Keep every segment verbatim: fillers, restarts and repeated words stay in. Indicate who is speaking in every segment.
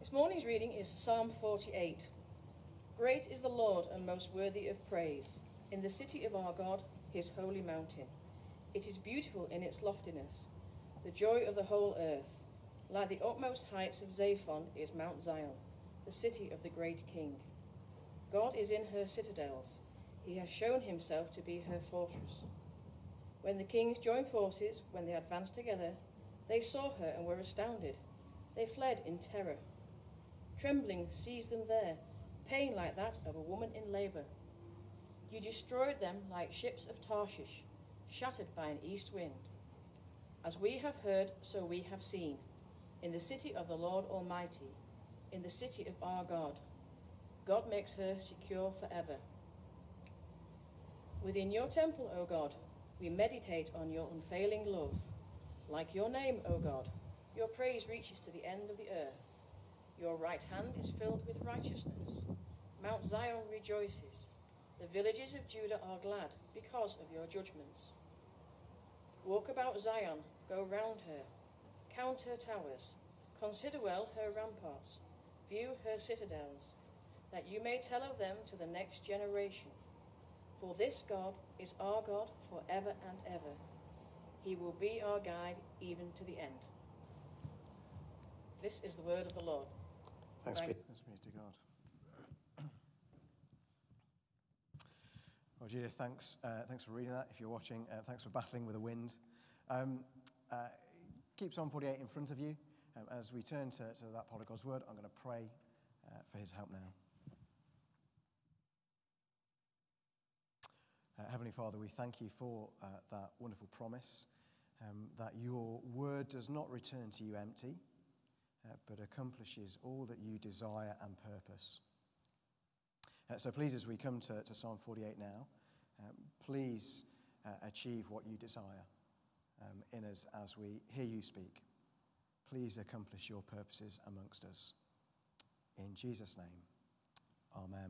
Speaker 1: This morning's reading is Psalm forty-eight. Great is the Lord and most worthy of praise, in the city of our God, his holy mountain. It is beautiful in its loftiness, the joy of the whole earth. Like the utmost heights of Zaphon is Mount Zion, the city of the great King. God is in her citadels. He has shown himself to be her fortress. When the kings joined forces, when they advanced together, they saw her and were astounded. They fled in terror. Trembling seized them there, pain like that of a woman in labour. You destroyed them like ships of Tarshish, shattered by an east wind. As we have heard, so we have seen, in the city of the Lord Almighty, in the city of our God. God makes her secure forever. Within your temple, O God, we meditate on your unfailing love. Like your name, O God, your praise reaches to the end of the earth. Your right hand is filled with righteousness. Mount Zion rejoices. The villages of Judah are glad because of your judgments. Walk about Zion, go round her, count her towers, consider well her ramparts, view her citadels, that you may tell of them to the next generation. For this God is our God forever and ever. He will be our guide even to the end. This is the word of the Lord.
Speaker 2: Thanks,
Speaker 1: Thank-
Speaker 2: Pete. Thanks be to God. Well, Judith, thanks, uh, thanks for reading that. If you're watching, uh, thanks for battling with the wind. Um, uh, keep Psalm forty-eight in front of you. Um, as we turn to, to that part of God's word, I'm going to pray uh, for his help now. Uh, Heavenly Father, we thank you for uh, that wonderful promise um, that your word does not return to you empty, uh, but accomplishes all that you desire and purpose. Uh, so please, as we come to, to Psalm forty-eight now, um, please uh, achieve what you desire um, in us as we hear you speak. Please accomplish your purposes amongst us. In Jesus' name, amen.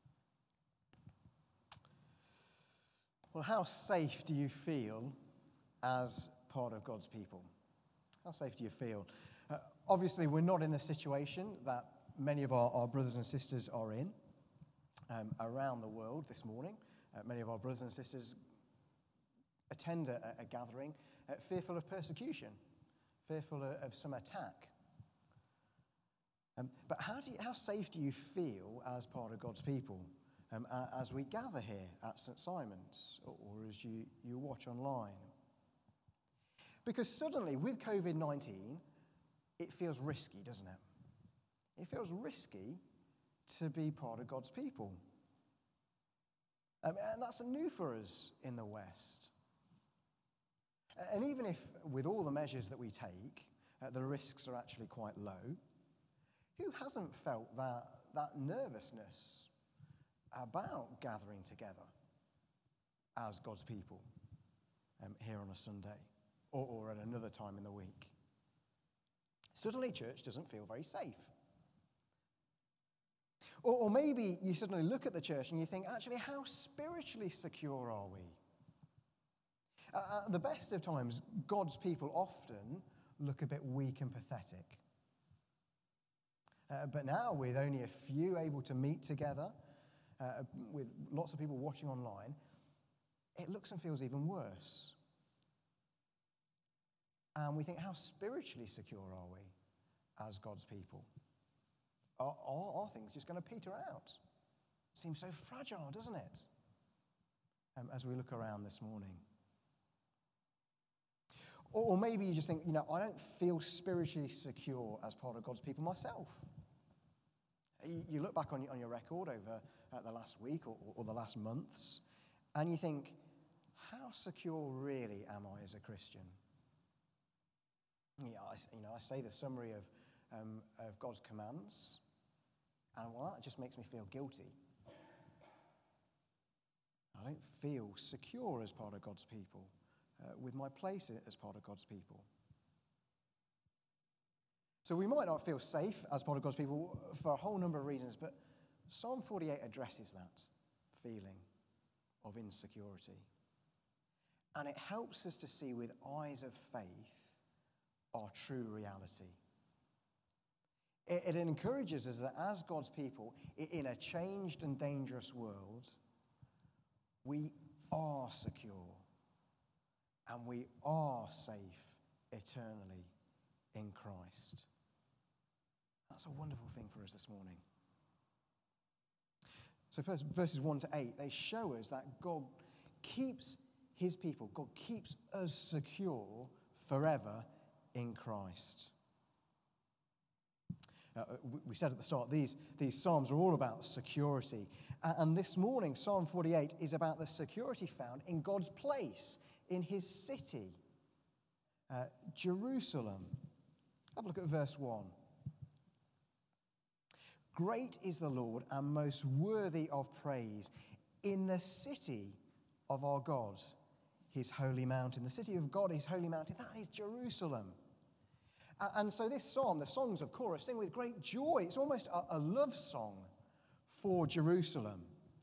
Speaker 2: Well, how safe do you feel as part of God's people? How safe do you feel? Uh, obviously, we're not in the situation that many of our, our brothers and sisters are in um, around the world this morning. Uh, many of our brothers and sisters attend a, a gathering uh, fearful of persecution, fearful of, of some attack. Um, but how do you, how safe do you feel as part of God's people? Um, as we gather here at St Simon's, or, or as you, you watch online. Because suddenly, with covid nineteen, it feels risky, doesn't it? It feels risky to be part of God's people. Um, and that's new for us in the West. And even if, with all the measures that we take, uh, the risks are actually quite low, who hasn't felt that, that nervousness about gathering together as God's people um, here on a Sunday or, or at another time in the week? Suddenly church doesn't feel very safe. Or, or maybe you suddenly look at the church and you think, actually, how spiritually secure are we? Uh, at the best of times, God's people often look a bit weak and pathetic. Uh, but now, with only a few able to meet together, Uh, with lots of people watching online, it looks and feels even worse. And we think, how spiritually secure are we as God's people? Are, are, are things just going to peter out? Seems so fragile, doesn't it? Um, as we look around this morning. Or, or maybe you just think, you know, I don't feel spiritually secure as part of God's people myself. You, you look back on, on your record over uh, the last week or, or the last months, and you think, how secure really am I as a Christian? Yeah, I, you know, I say the summary of, um, of God's commands, and well, that just makes me feel guilty. I don't feel secure as part of God's people, uh, with my place as part of God's people. So we might not feel safe as part of God's people for a whole number of reasons, but Psalm forty-eight addresses that feeling of insecurity. And it helps us to see with eyes of faith our true reality. It, it encourages us that as God's people, in a changed and dangerous world, we are secure and we are safe eternally in Christ. That's a wonderful thing for us this morning. So first, verses one to eight, they show us that God keeps his people, God keeps us secure forever in Christ. Uh, we said at the start, these, these Psalms are all about security. Uh, and this morning, Psalm forty-eight is about the security found in God's place, in his city, uh, Jerusalem. Have a look at verse one. Great is the Lord and most worthy of praise in the city of our God, his holy mountain. The city of God, his holy mountain, that is Jerusalem. And so this psalm, the songs of Korah, sing with great joy. It's almost a, a love song for Jerusalem.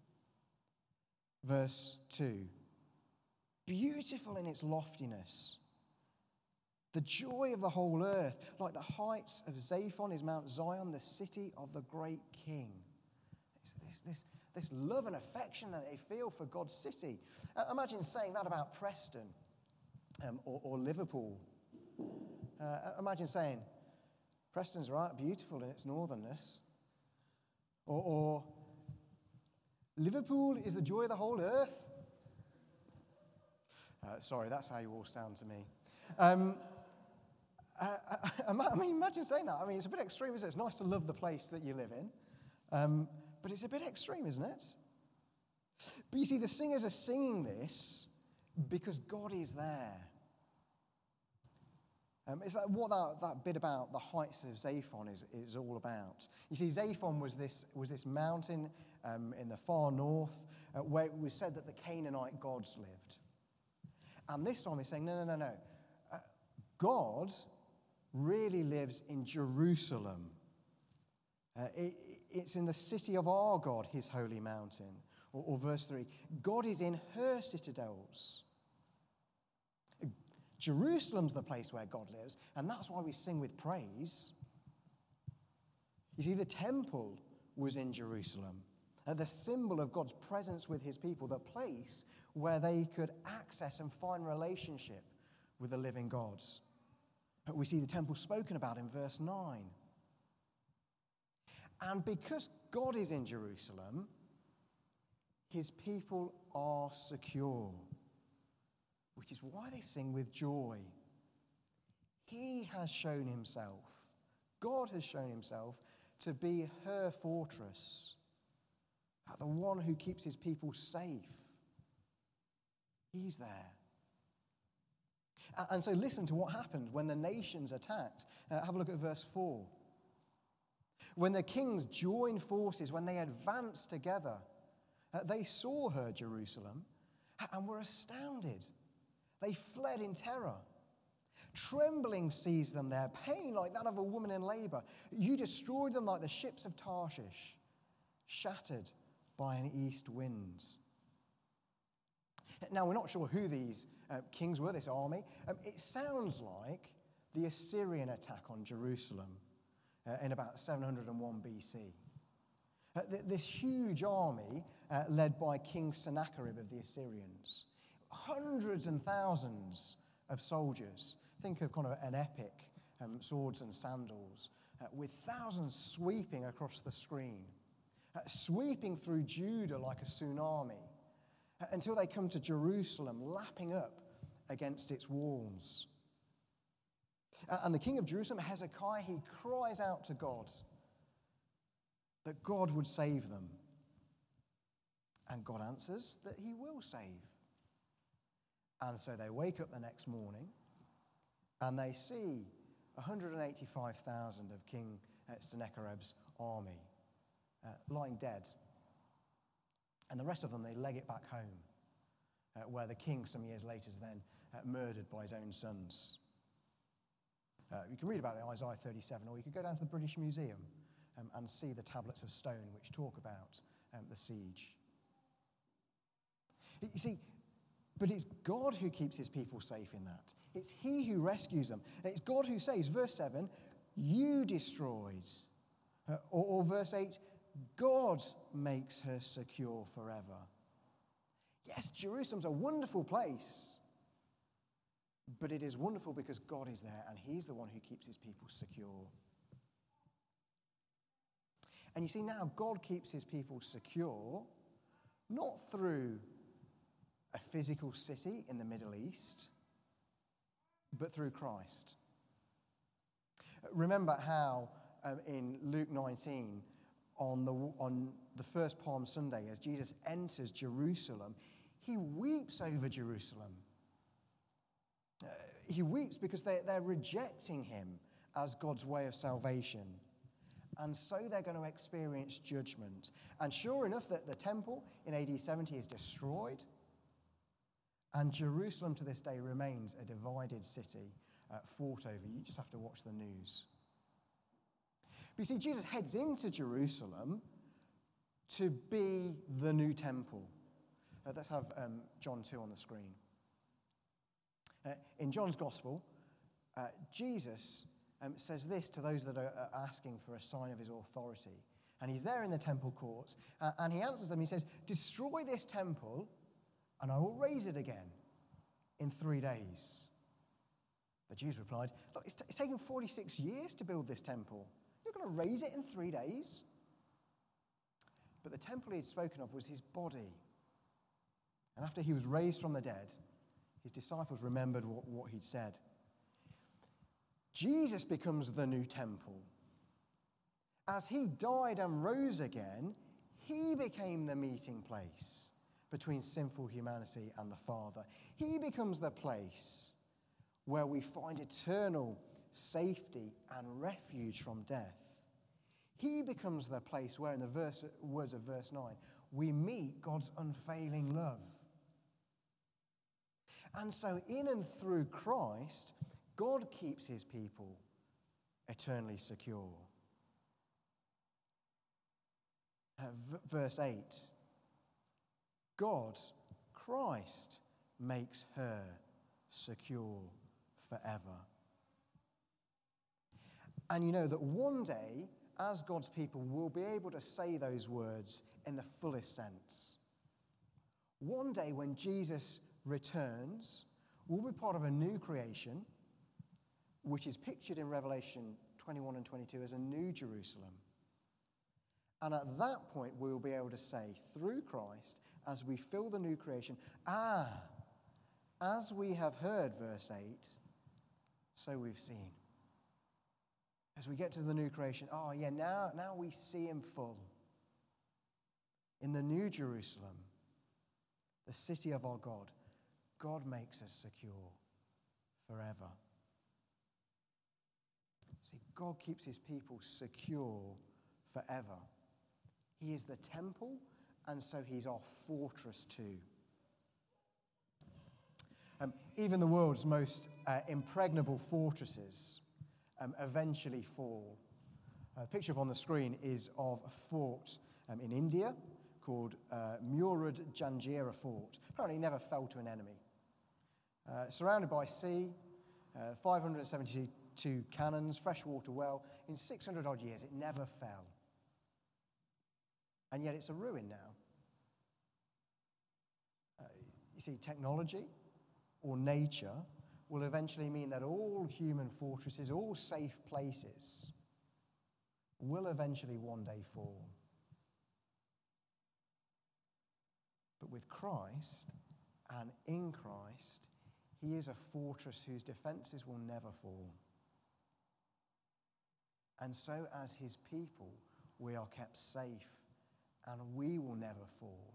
Speaker 2: Verse two. Beautiful in its loftiness, the joy of the whole earth, like the heights of Zaphon is Mount Zion, the city of the great King. It's this, this, this love and affection that they feel for God's city. Uh, imagine saying that about Preston um, or, or Liverpool. Uh, imagine saying, Preston's right, beautiful in its northernness. Or, or Liverpool is the joy of the whole earth. Uh, sorry, that's how you all sound to me. Um, uh, I, I mean, imagine saying that. I mean, it's a bit extreme, isn't it? It's nice to love the place that you live in. Um, but it's a bit extreme, isn't it? But you see, the singers are singing this because God is there. Um, it's like what that, that bit about the heights of Zaphon is, is all about. You see, Zaphon was this, was this mountain um, in the far north uh, where it was said that the Canaanite gods lived. And this time he's saying, no, no, no, no. Uh, God really lives in Jerusalem. Uh, it, it's in the city of our God, his holy mountain. Or, or verse three, God is in her citadels. Jerusalem's the place where God lives, and that's why we sing with praise. You see, the temple was in Jerusalem, uh, the symbol of God's presence with his people, the place where they could access and find relationship with the living God. We see the temple spoken about in verse nine. And because God is in Jerusalem, his people are secure, which is why they sing with joy. He has shown himself, God has shown himself to be her fortress, the one who keeps his people safe. He's there. And so listen to what happened when the nations attacked. Uh, have a look at verse four. When the kings joined forces, when they advanced together, uh, they saw her, Jerusalem, and were astounded. They fled in terror. Trembling seized them there, pain like that of a woman in labor. You destroyed them like the ships of Tarshish, shattered by an east wind. Now, we're not sure who these uh, kings were, this army. Um, it sounds like the Assyrian attack on Jerusalem uh, in about seven hundred one B C. Uh, th- this huge army uh, led by King Sennacherib of the Assyrians. Hundreds and thousands of soldiers. Think of kind of an epic, um, swords and sandals, uh, with thousands sweeping across the screen, uh, sweeping through Judah like a tsunami, uh, until they come to Jerusalem, lapping up against its walls. Uh, and the king of Jerusalem, Hezekiah, he cries out to God that God would save them. And God answers that he will save. And so they wake up the next morning and they see one hundred eighty-five thousand of King Sennacherib's army uh, lying dead. And the rest of them, they leg it back home, uh, where the king some years later is then uh, murdered by his own sons. Uh, you can read about it in Isaiah thirty-seven, or you could go down to the British Museum um, and see the tablets of stone which talk about um, the siege. You see, but it's God who keeps his people safe in that. It's he who rescues them. It's God who saves. Verse seven, you destroyed Uh, or, or verse eight, God makes her secure forever. Yes, Jerusalem's a wonderful place, but it is wonderful because God is there and he's the one who keeps his people secure. And you see, now God keeps his people secure, not through a physical city in the Middle East, but through Christ. Remember how um, in Luke nineteen, on the, on the first Palm Sunday, as Jesus enters Jerusalem, he weeps over Jerusalem. Uh, he weeps because they, they're rejecting him as God's way of salvation. And so they're going to experience judgment. And sure enough, that the temple in A D seventy is destroyed. And Jerusalem to this day remains a divided city, uh, fought over. You just have to watch the news. But you see, Jesus heads into Jerusalem to be the new temple. Uh, let's have um, John two on the screen. Uh, in John's Gospel, uh, Jesus um, says this to those that are uh, asking for a sign of his authority. And he's there in the temple courts, uh, and he answers them. He says, "Destroy this temple, and I will raise it again in three days." The Jews replied, "Look, it's, t- it's taken forty-six years to build this temple. You're going to raise it in three days?" But the temple he had spoken of was his body. And after he was raised from the dead, his disciples remembered what, what he'd said. Jesus becomes the new temple. As he died and rose again, he became the meeting place between sinful humanity and the Father. He becomes the place where we find eternal safety and refuge from death. He becomes the place where, in the verse, words of verse nine, we meet God's unfailing love. And so in and through Christ, God keeps his people eternally secure. Uh, v- verse eight, God, Christ, makes her secure forever. And you know that one day, as God's people, we'll be able to say those words in the fullest sense. One day when Jesus returns, we'll be part of a new creation, which is pictured in Revelation twenty-one and twenty-two as a new Jerusalem. And at that point, we will be able to say, through Christ, as we fill the new creation, ah, as we have heard, verse eight, so we've seen. As we get to the new creation, oh yeah, now, now we see him full. In the new Jerusalem, the city of our God, God makes us secure forever. See, God keeps his people secure forever. He is the temple, and so he's our fortress too. Um, even the world's most uh, impregnable fortresses um, eventually fall. A picture up on the screen is of a fort um, in India called uh, Murud Janjira Fort. Apparently never fell to an enemy. Uh, surrounded by sea, uh, five hundred seventy-two cannons, freshwater well. In six hundred odd years, it never fell. And yet it's a ruin now. Uh, you see, technology or nature will eventually mean that all human fortresses, all safe places, will eventually one day fall. But with Christ and in Christ, he is a fortress whose defenses will never fall. And so as his people, we are kept safe and we will never fall.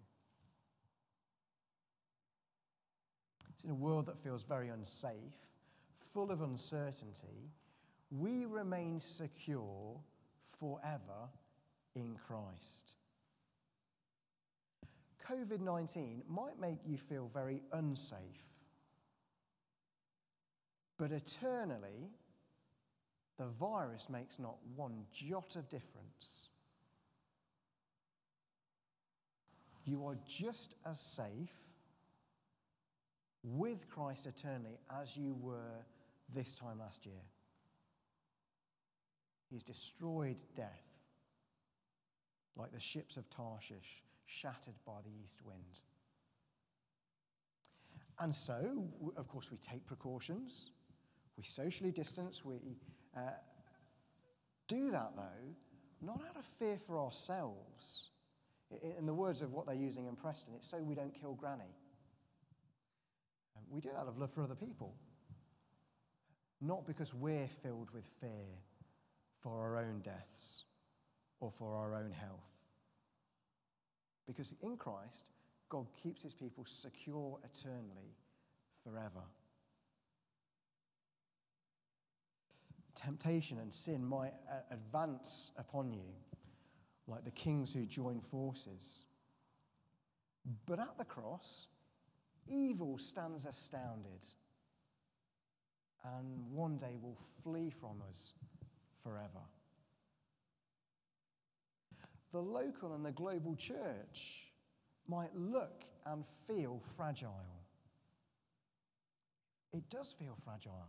Speaker 2: It's in a world that feels very unsafe, full of uncertainty, we remain secure forever in Christ. covid nineteen might make you feel very unsafe, but eternally, the virus makes not one jot of difference. You are just as safe with Christ eternally as you were this time last year. He's destroyed death like the ships of Tarshish shattered by the east wind. And so, of course, we take precautions, we socially distance, we uh, do that, though, not out of fear for ourselves. In the words of what they're using in Preston, it's so we don't kill Granny. Um, we do it out of love for other people, not because we're filled with fear for our own deaths or for our own health. Because in Christ, God keeps his people secure eternally, forever. Temptation and sin might uh, advance upon you like the kings who join forces. But at the cross, evil stands astounded and one day will flee from us forever. The local and the global church might look and feel fragile. It does feel fragile.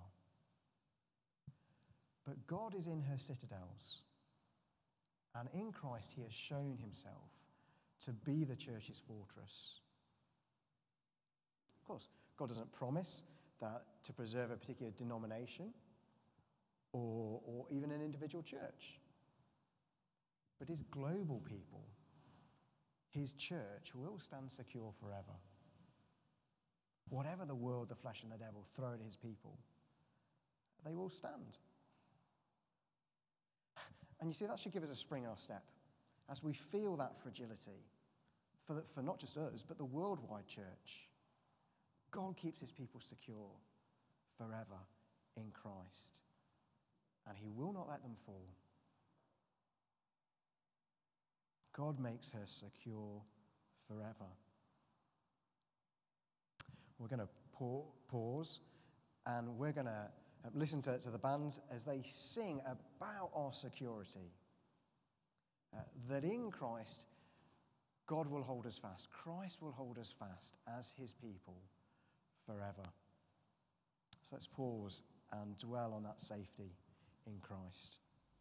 Speaker 2: But God is in her citadels. And in Christ, he has shown himself to be the church's fortress. Of course, God doesn't promise that to preserve a particular denomination or, or even an individual church. But his global people, his church, will stand secure forever. Whatever the world, the flesh, and the devil throw at his people, they will stand. And you see, that should give us a spring in our step as we feel that fragility for, the, for not just us, but the worldwide church. God keeps his people secure forever in Christ, and he will not let them fall. God makes her secure forever. We're going to pause, and we're going to listen to, to the bands as they sing about our security. Uh, that in Christ, God will hold us fast. Christ will hold us fast as his people forever. So let's pause and dwell on that safety in Christ.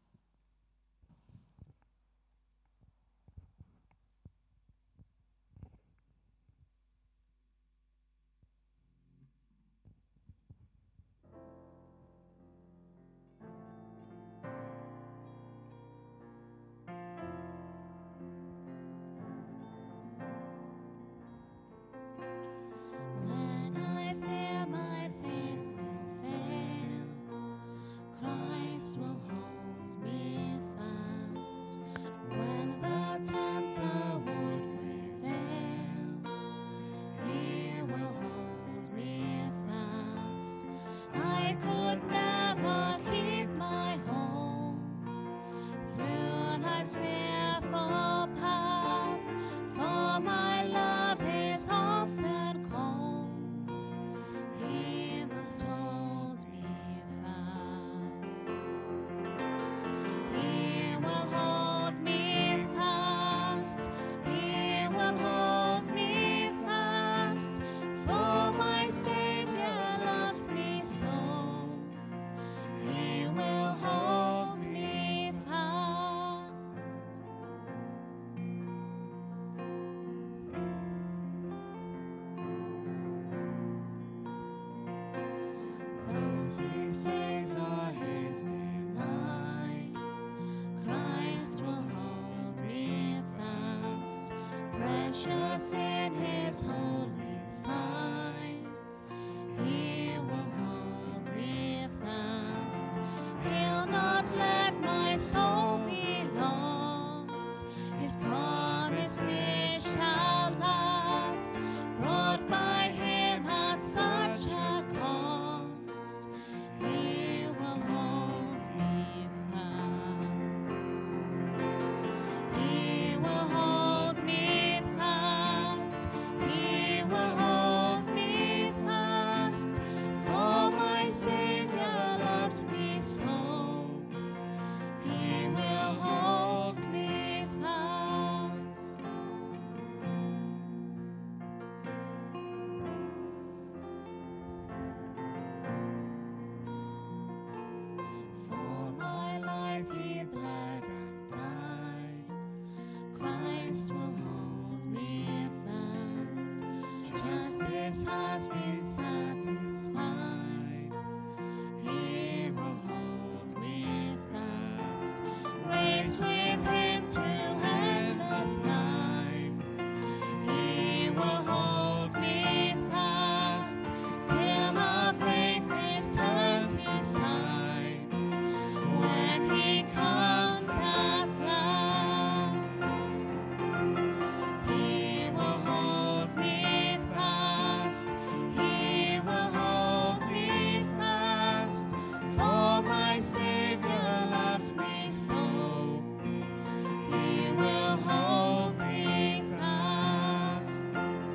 Speaker 3: He saves are his delights. Christ will hold me fast, precious in his holy sight. He will hold me fast. He'll not let my soul be lost. His promises shall last, brought by him at such a cost. He will hold me Christ will hold me fast. Justice has been satisfied. He will hold me fast. Raised with him to endless life. He will hold me fast till our faith is turned to sight. When he comes at last, he will hold me fast. He will hold me fast. For my Savior loves me so. He will hold me fast.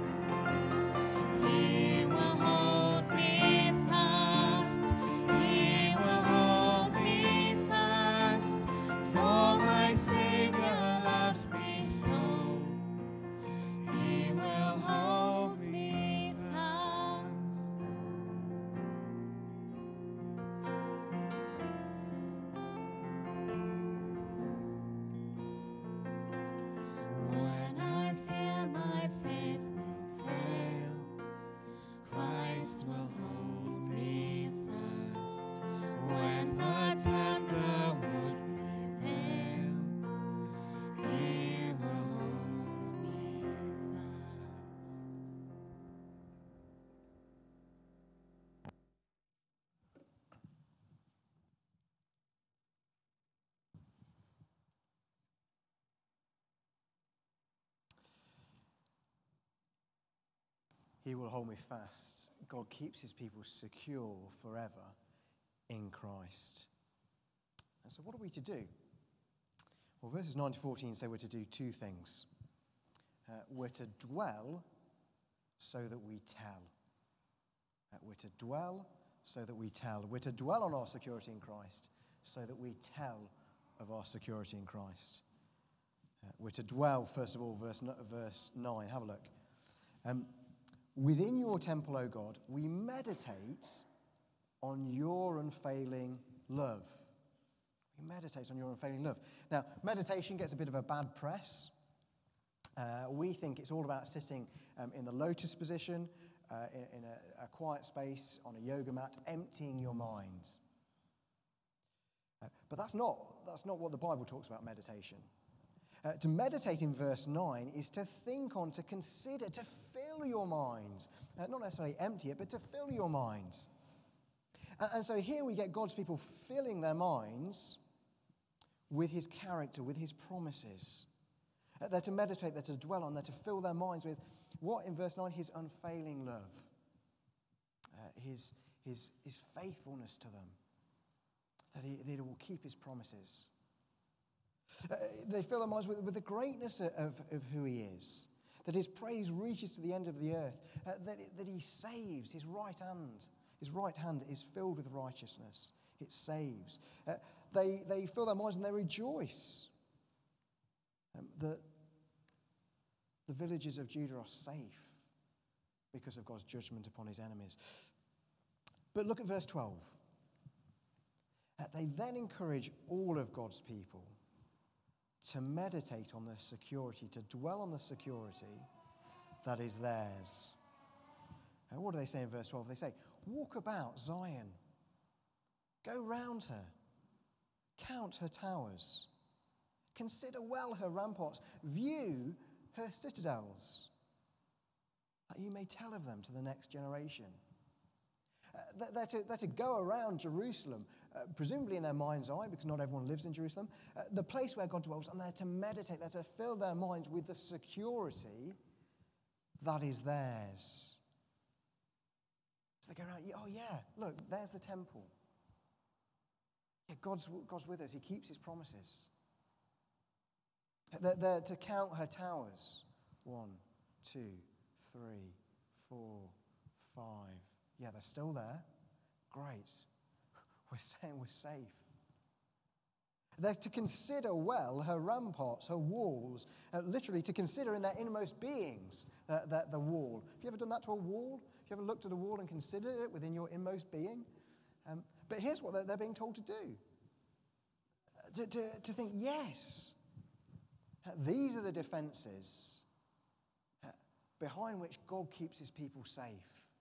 Speaker 3: He will hold me fast. He will hold me fast. For my Savior loves me so. He will hold me fast. When I fear my faith will fail, Christ will hold me fast. When the tempter would prevail, he will hold me fast.
Speaker 2: He will hold me fast. God keeps his people secure forever in Christ. And so what are we to do? Well, verses nine to fourteen say we're to do two things. Uh, we're to dwell so that we tell. Uh, we're to dwell so that we tell. We're to dwell on our security in Christ so that we tell of our security in Christ. Uh, we're to dwell, first of all, verse, verse nine. Have a look. Um, Within your temple, O God, we meditate on your unfailing love. We meditate on your unfailing love. Now, meditation gets a bit of a bad press. Uh, we think it's all about sitting um, in the lotus position, uh, in, in a, a quiet space, on a yoga mat, emptying your mind. Uh, but that's not, that's not what the Bible talks about meditation. Uh, to meditate in verse nine is to think on, to consider, to fill your mind. Uh, not necessarily empty it, but to fill your mind. And, and so here we get God's people filling their minds with his character, with his promises. Uh, they're to meditate, they're to dwell on, they're to fill their minds with what in verse nine? His unfailing love. Uh, his, his, his faithfulness to them. That he, that he will keep his promises. Uh, they fill their minds with, with the greatness of, of who he is, that his praise reaches to the end of the earth, uh, that, that he saves, his right hand, his right hand is filled with righteousness, it saves. Uh, they, they fill their minds and they rejoice um, that the villages of Judah are safe because of God's judgment upon his enemies. But look at verse twelve. Uh, they then encourage all of God's people to meditate on their security, to dwell on the security that is theirs. And what do they say in verse twelve? They say, walk about Zion, go round her, count her towers, consider well her ramparts, view her citadels, that you may tell of them to the next generation. Uh, they're, to, they're to go around Jerusalem, uh, presumably in their mind's eye, because not everyone lives in Jerusalem, uh, the place where God dwells, and they're to meditate, they're to fill their minds with the security that is theirs. So they go around, oh yeah, look, there's the temple. Yeah, God's, God's with us, he keeps his promises. They're, they're to count her towers. One, two, three, four, five. Yeah, they're still there. Great. We're saying we're safe. They're to consider well her ramparts, her walls, uh, literally to consider in their innermost beings uh, the, the wall. Have you ever done that to a wall? Have you ever looked at a wall and considered it within your inmost being? Um, but here's what they're, they're being told to do. To, to, to think, yes, Uh, These are the defenses uh, behind which God keeps his people safe.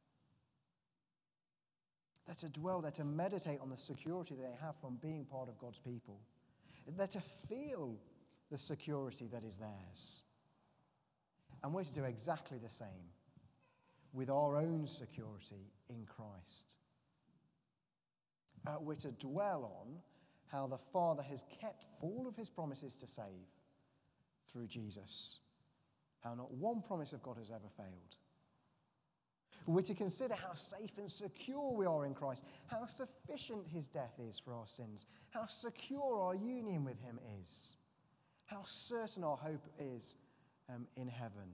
Speaker 2: They're to dwell, they're to meditate on the security they have from being part of God's people. They're to feel the security that is theirs. And we're to do exactly the same with our own security in Christ. Uh, we're to dwell on how the Father has kept all of his promises to save through Jesus. How not one promise of God has ever failed. We're to consider how safe and secure we are in Christ, how sufficient his death is for our sins, how secure our union with him is, how certain our hope is um, in heaven.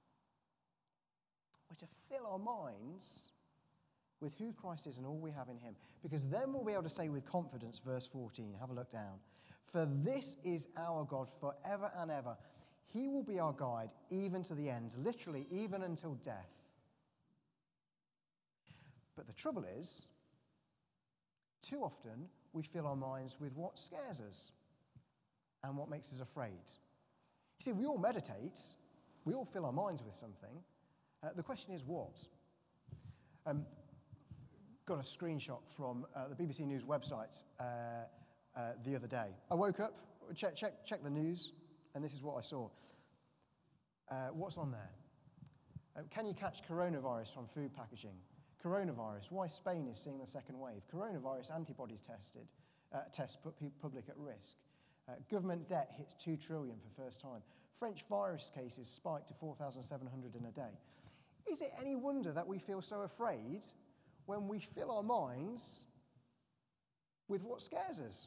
Speaker 2: We're to fill our minds with who Christ is and all we have in him, because then we'll be able to say with confidence, verse fourteen, have a look down, for this is our God forever and ever. He will be our guide even to the end, literally even until death. But the trouble is, too often we fill our minds with what scares us and what makes us afraid. You see, we all meditate, we all fill our minds with something. Uh, the question is what? Um, got a screenshot from uh, the B B C News website uh, uh, the other day. I woke up, check, check, check the news, and this is what I saw. Uh, what's on there? Uh, can you catch coronavirus from food packaging? Coronavirus, why Spain is seeing the second wave. Coronavirus antibodies tested, uh, tests put public at risk. Uh, government debt hits two trillion for first time. French virus cases spiked to four thousand seven hundred in a day. Is it any wonder that we feel so afraid when we fill our minds with what scares us?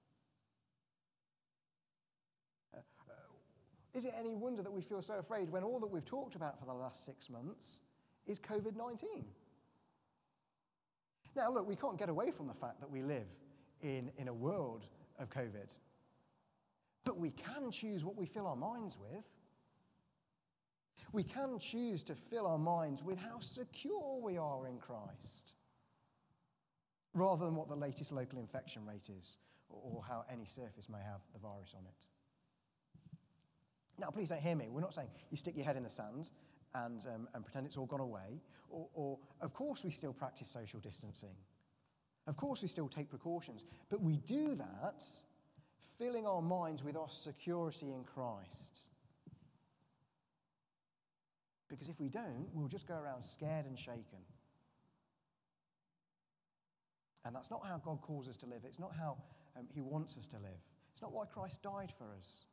Speaker 2: Uh, uh, is it any wonder that we feel so afraid when all that we've talked about for the last six months is covid nineteen? Now, look, we can't get away from the fact that we live in, in a world of COVID. But we can choose what we fill our minds with. We can choose to fill our minds with how secure we are in Christ, rather than what the latest local infection rate is, or, or how any surface may have the virus on it. Now, please don't hear me. We're not saying you stick your head in the sand and, um, and pretend it's all gone away. Or, or, of course, we still practice social distancing. Of course, we still take precautions. But we do that filling our minds with our security in Christ. Because if we don't, we'll just go around scared and shaken. And that's not how God calls us to live. It's not how um, he wants us to live. It's not why Christ died for us.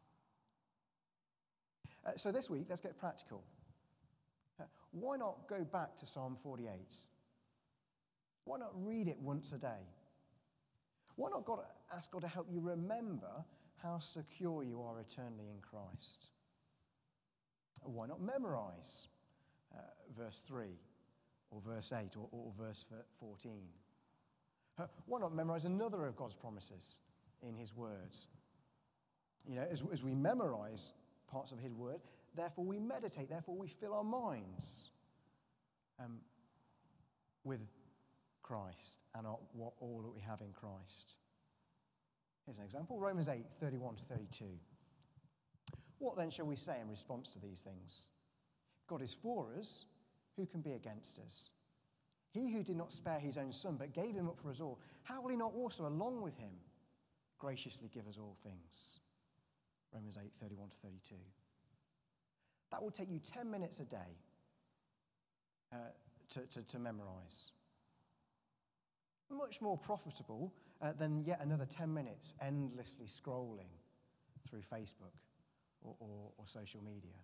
Speaker 2: Uh, so this week, let's get practical. Uh, why not go back to Psalm forty-eight? Why not read it once a day? Why not God, ask God to help you remember how secure you are eternally in Christ? Why not memorize uh, verse three or verse eight or, or verse fourteen? Uh, why not memorize another of God's promises in his words? You know, as, as we memorize parts of his word, therefore we meditate, therefore we fill our minds um, with Christ and our, what, all that we have in Christ. Here's an example, Romans eight, thirty-one to thirty-two. What then shall we say in response to these things? God is for us, who can be against us? He who did not spare his own son, but gave him up for us all, how will he not also, along with him, graciously give us all things? Romans eight, thirty-one to thirty-two. That will take you ten minutes a day uh, to, to, to memorize. Much more profitable uh, than yet another ten minutes endlessly scrolling through Facebook or, or, or social media.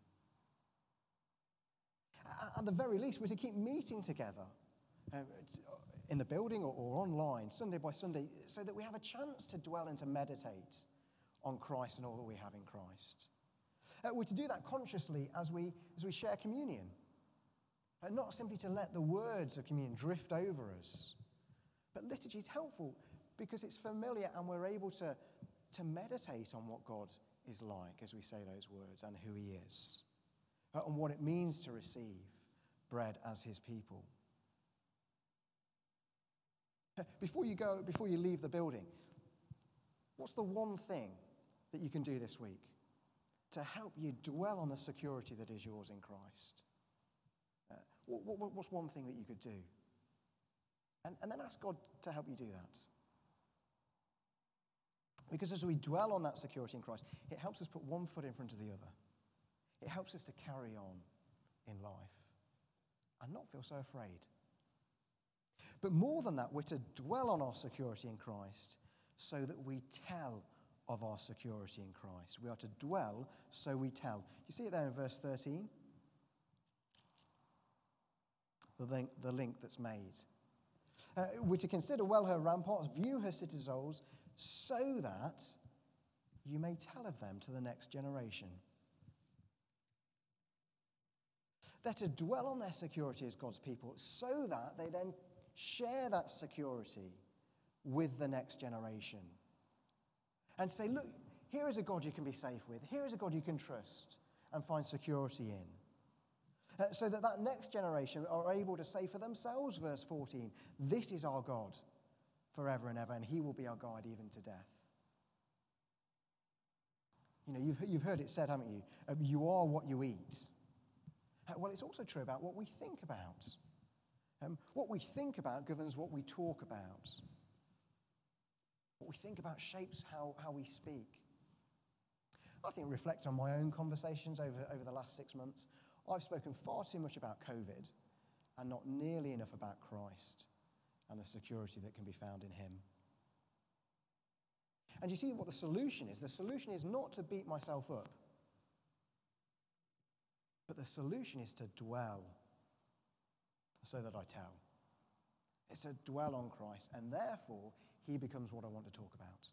Speaker 2: At the very least, we're to keep meeting together uh, in the building or, or online, Sunday by Sunday, so that we have a chance to dwell and to meditate on Christ and all that we have in Christ. Uh, we're to do that consciously as we, as we share communion, and not simply to let the words of communion drift over us. But liturgy is helpful because it's familiar and we're able to, to meditate on what God is like as we say those words and who he is, uh, and what it means to receive bread as his people. Before you go, before you leave the building, what's the one thing that you can do this week to help you dwell on the security that is yours in Christ. Uh, what, what, what's one thing that you could do? And, and then ask God to help you do that. Because as we dwell on that security in Christ, it helps us put one foot in front of the other. It helps us to carry on in life and not feel so afraid. But more than that, we're to dwell on our security in Christ so that we tell of our security in Christ. We are to dwell so we tell. You see it there in verse thirteen? The link, the link that's made. Uh, we're to consider well her ramparts, view her citadels, so that you may tell of them to the next generation. They're to dwell on their security as God's people so that they then share that security with the next generation. And say, look, here is a God you can be safe with. Here is a God you can trust and find security in. Uh, so that that next generation are able to say for themselves, verse fourteen, this is our God forever and ever, and he will be our guide even to death. You know, you've, you've heard it said, haven't you? Um, you are what you eat. Uh, well, it's also true about what we think about. Um, what we think about governs what we talk about. What we think about shapes how, how we speak. I think reflect on my own conversations over, over the last six months. I've spoken far too much about COVID and not nearly enough about Christ and the security that can be found in him. And you see what the solution is? The solution is not to beat myself up, but the solution is to dwell so that I tell. It's to dwell on Christ, and therefore he becomes what I want to talk about.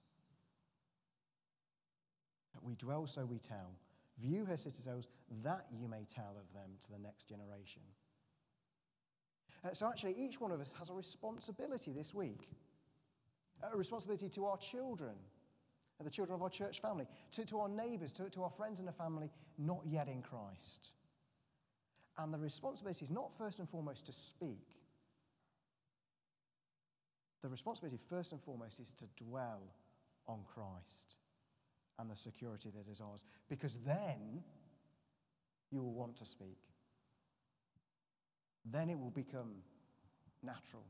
Speaker 2: We dwell so we tell. View her citadels, that you may tell of them to the next generation. Uh, so actually, each one of us has a responsibility this week. A responsibility to our children, the children of our church family, to, to our neighbours, to, to our friends and our family not yet in Christ. And the responsibility is not first and foremost to speak. The responsibility first and foremost is to dwell on Christ and the security that is ours, because then you will want to speak. Then it will become natural.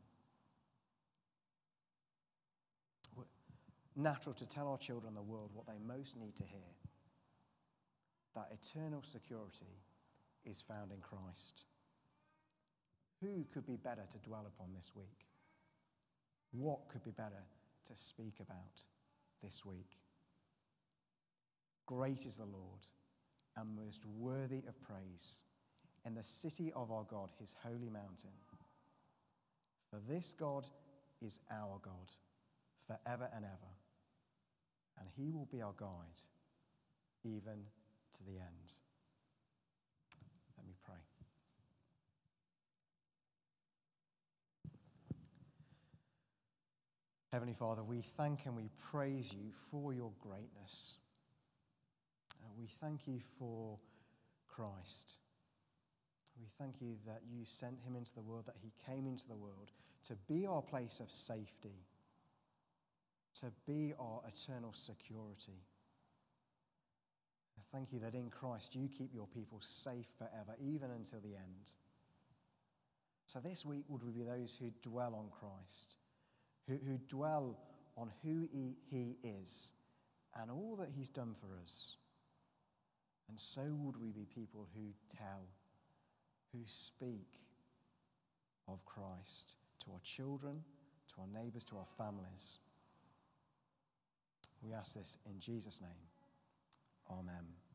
Speaker 2: Natural to tell our children and the world what they most need to hear. That eternal security is found in Christ. Who could be better to dwell upon this week? What could be better to speak about this week? Great is the Lord and most worthy of praise in the city of our God, his holy mountain. For this God is our God forever and ever, and he will be our guide even to the end. Let me pray. Heavenly Father, we thank and we praise you for your greatness. Uh, we thank you for Christ. We thank you that you sent him into the world, that he came into the world to be our place of safety, to be our eternal security. I thank you that in Christ you keep your people safe forever, even until the end. So this week would we be those who dwell on Christ, who, who dwell on who he, he is and all that he's done for us. And so would we be people who tell, who speak of Christ to our children, to our neighbours, to our families. We ask this in Jesus' name. Amen.